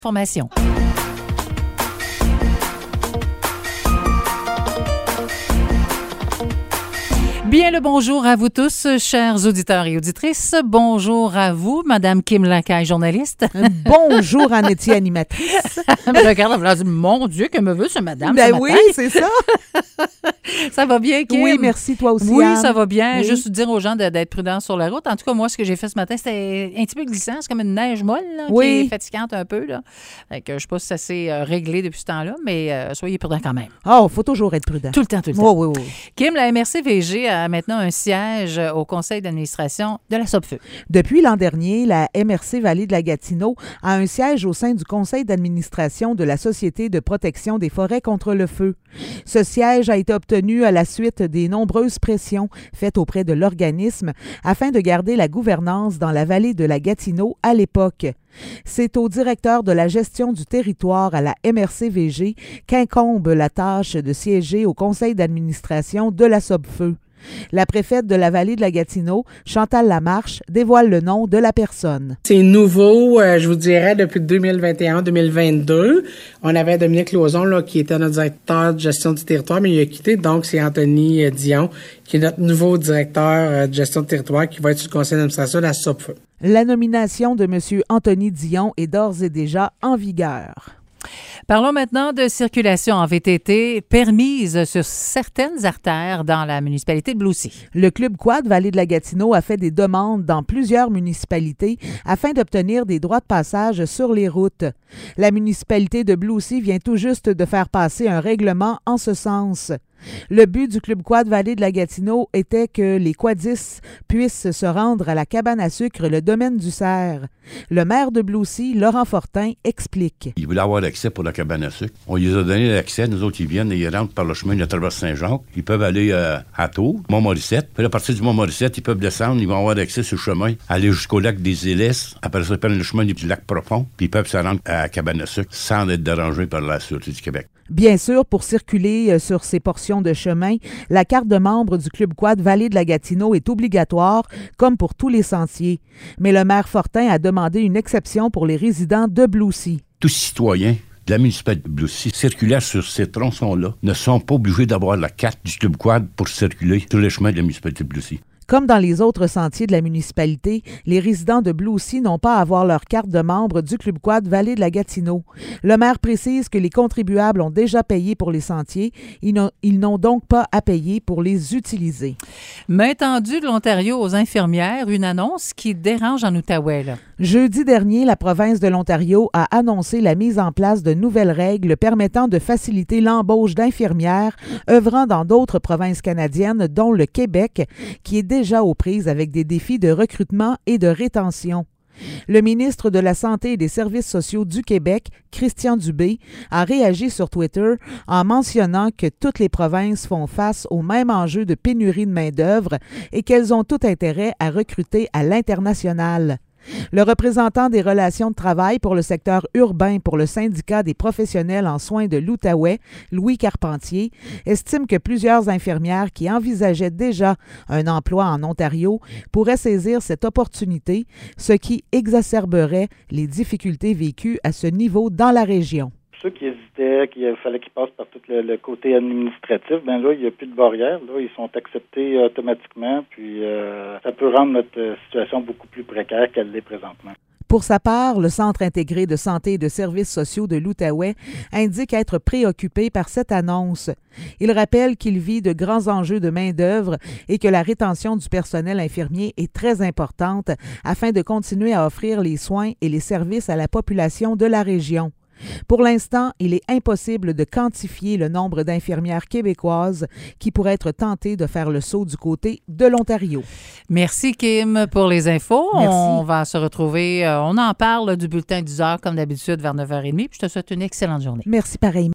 Formation. Bien le bonjour à vous tous, chers auditeurs et auditrices. Bonjour à vous, Madame Kim Lacaille, journaliste. Bonjour, Anne-Étienne, animatrice. Je regarde, elle me dit, mon Dieu, que me veut ce madame Ben ce oui, matin? c'est ça. Ça va bien, Kim? Oui, merci, toi aussi, Oui, Anne. ça va bien. Oui. Juste dire aux gens d'être prudents sur la route. En tout cas, moi, ce que j'ai fait ce matin, c'était un petit peu glissant. C'est comme une neige molle là, Oui. qui est fatigante un peu. Là. Fait que, je ne sais pas si ça s'est réglé depuis ce temps-là, mais soyez prudents quand même. Oh, il faut toujours être prudent. Tout le temps, tout le temps. Oui, oui, oui. Kim, la MRC-VG a maintenant un siège au conseil d'administration de la SOPFEU. Depuis l'an dernier, la MRC Vallée de la Gatineau a un siège au sein du conseil d'administration de la Société de protection des forêts contre le feu. Ce siège a été obtenu à la suite des nombreuses pressions faites auprès de l'organisme afin de garder la gouvernance dans la vallée de la Gatineau à l'époque. C'est au directeur de la gestion du territoire à la MRC-VG qu'incombe la tâche de siéger au conseil d'administration de la SOPFEU. La préfète de la vallée de la Gatineau, Chantal Lamarche, dévoile le nom de la personne. C'est nouveau, je vous dirais, depuis 2021-2022. On avait Dominique Lauzon, là, qui était notre directeur de gestion du territoire, mais il a quitté. Donc, c'est Anthony Dion, qui est notre nouveau directeur de gestion du territoire, qui va être sur le conseil d'administration de la SOPFEU. La nomination de M. Anthony Dion est d'ores et déjà en vigueur. Parlons maintenant de circulation en VTT permise sur certaines artères dans la municipalité de Bloussy. Le Club Quad Vallée de la Gatineau a fait des demandes dans plusieurs municipalités afin d'obtenir des droits de passage sur les routes. La municipalité de Bloussy vient tout juste de faire passer un règlement en ce sens. Le but du Club Quad Vallée de la Gatineau était que les quadistes puissent se rendre à la cabane à sucre, le domaine du Cerf. Le maire de Bloussy, Laurent Fortin, explique. Ils voulaient avoir l'accès pour la cabane à sucre. On les a donné l'accès. Nous autres, ils viennent et ils rentrent par le chemin de la traverse Saint-Jacques. Ils peuvent aller à Tours, Mont-Morissette. Puis à partir du Mont-Morissette, ils peuvent descendre. Ils vont avoir accès sur le chemin, aller jusqu'au lac des Iles. Après ça, ils prennent le chemin du lac profond. Puis ils peuvent se rendre à la cabane à sucre sans être dérangés par la Sûreté du Québec. Bien sûr, pour circuler sur ces portions de chemin, la carte de membre du Club Quad Vallée de la Gatineau est obligatoire, comme pour tous les sentiers. Mais le maire Fortin a demandé une exception pour les résidents de Bloussy. Tous citoyens de la municipalité de Bloussy circulant sur ces tronçons-là ne sont pas obligés d'avoir la carte du Club Quad pour circuler sur les chemins de la municipalité de Bloussy. Comme dans les autres sentiers de la municipalité, les résidents de Bloussy n'ont pas à avoir leur carte de membre du Club Quad Vallée de la Gatineau. Le maire précise que les contribuables ont déjà payé pour les sentiers. Ils n'ont donc pas à payer pour les utiliser. Main tendue de l'Ontario aux infirmières, une annonce qui dérange en Outaouais. Là. Jeudi dernier, la province de l'Ontario a annoncé la mise en place de nouvelles règles permettant de faciliter l'embauche d'infirmières œuvrant dans d'autres provinces canadiennes, dont le Québec, qui est déjà aux prises avec des défis de recrutement et de rétention. Le ministre de la Santé et des Services sociaux du Québec, Christian Dubé, a réagi sur Twitter en mentionnant que toutes les provinces font face au même enjeu de pénurie de main-d'œuvre et qu'elles ont tout intérêt à recruter à l'international. Le représentant des relations de travail pour le secteur urbain pour le syndicat des professionnels en soins de l'Outaouais, Louis Carpentier, estime que plusieurs infirmières qui envisageaient déjà un emploi en Ontario pourraient saisir cette opportunité, ce qui exacerberait les difficultés vécues à ce niveau dans la région. Ceux qui hésitaient, qu'il fallait qu'ils passent par tout le côté administratif, ben là, il n'y a plus de barrière. Là, ils sont acceptés automatiquement, puis ça peut rendre notre situation beaucoup plus précaire qu'elle l'est présentement. Pour sa part, le Centre intégré de santé et de services sociaux de l'Outaouais indique être préoccupé par cette annonce. Il rappelle qu'il vit de grands enjeux de main-d'œuvre et que la rétention du personnel infirmier est très importante afin de continuer à offrir les soins et les services à la population de la région. Pour l'instant, il est impossible de quantifier le nombre d'infirmières québécoises qui pourraient être tentées de faire le saut du côté de l'Ontario. Merci, Kim, pour les infos. Merci. On va se retrouver, on en parle du bulletin 10 heures comme d'habitude vers 9h30. Puis je te souhaite une excellente journée. Merci pareillement.